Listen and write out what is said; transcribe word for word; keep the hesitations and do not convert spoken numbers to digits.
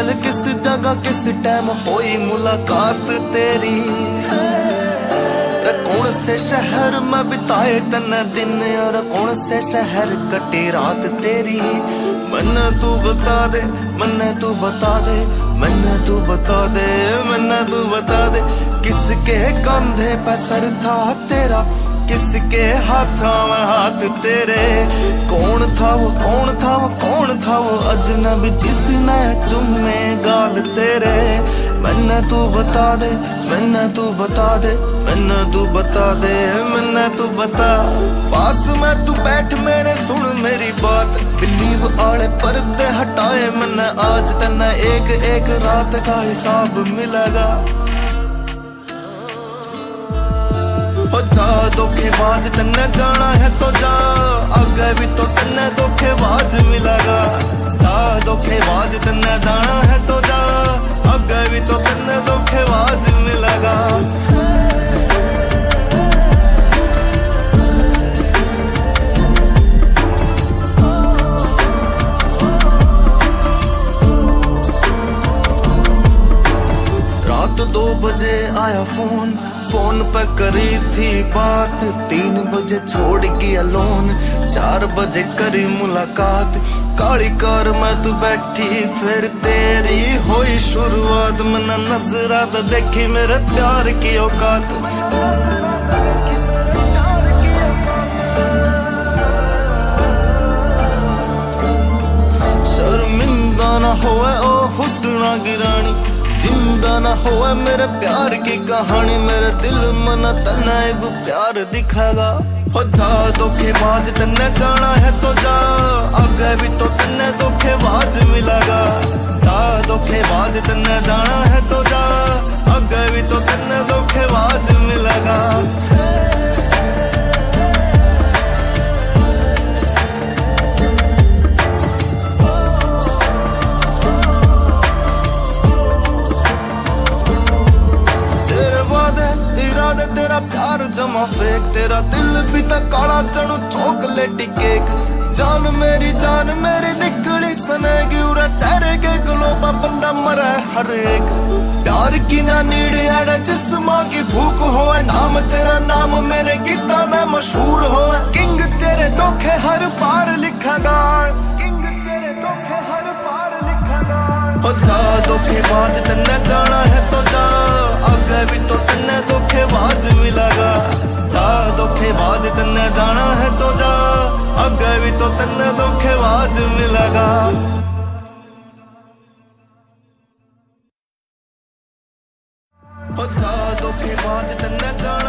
चल किस जगह किस टाइम होई मुलाकात तेरी। कौन से शहर में बिताए तन्ने दिन और कौन से शहर कटी रात तेरी। मन्ने तू बता दे मन्ने तू बता दे मन्ने तू बता दे मन्ने तू बता दे किसके कंधे पे सर था तेरा, किसके हाथों में हाथ तेरे। कौन था वो कौन था वो कौन था वो अजनबी जिसने चुम्मे गाल तेरे। मन्ने तू बता दे मन्ने तू बता दे मन्ने तू बता दे मन्ने तू बता। पास में तू बैठ मेरे सुन मेरी बात, बिलीव आले पर्दे हटाए मन्ने आज तन्ने एक एक रात का हिसाब मिलेगा। हो जा धोखेबाज तन्ने जाना है तो जा, आगे भी तो तन्ने धोखेबाज मिलेगा। जा धोखेबाज तन्ने जाना है तो जा, आगे भी तो तन्ने धोखेबाज मिलेगा। रात दो बजे आया फोन, फोन पे करी थी बात, तीन बजे छोड़ गया लोन, चार बजे करी मुलाकात। काली कार में तू बैठी फिर तेरी हुई शुरुआत, मैंने नजरा तो देखी मेरे प्यार की औकात। शर्मिंदा ना होए ओ हुस्ना गिरानी, जिंदा ना होए मेरे प्यार की कहानी। मेरे दिल मना तन्ने अब प्यार दिखेगा। हो जा धोखेबाज तन्ने जाना है तो जा, आगे भी तो तन्ने धोखेबाज मिलेगा। जा धोखेबाज तन्ने जाना है तो जा, आगे भी तो तन्ने धोखेबाज मिलेगा। तेरा प्यार जमा फेक, तेरा दिल भी तो काला चढ़ू चॉकलेटी केक। जान मेरी जान मेरी निकली सनेगी, उरा चेहरे के गलोबा बंदा मरे हर एक। प्यार की ना नीड़ अड़े जिस्मा की भूख हो, नाम तेरा नाम मेरे गीता दा मशहूर हो। किंग तेरे धोखे हर बार लिखेगा, किंग तेरे धोखे हर बार लिखेगा। हो जा धोखेबाज तन्ने जाना है तो जा, आगे भी तो तन्ने धोखेबाज मिलेगा। जा धोखेबाज तन्ने जाना है तो जा, आगे भी तो तन्ने धोखेबाज मिलेगा। हो जा धोखेबाज तन्ने जाना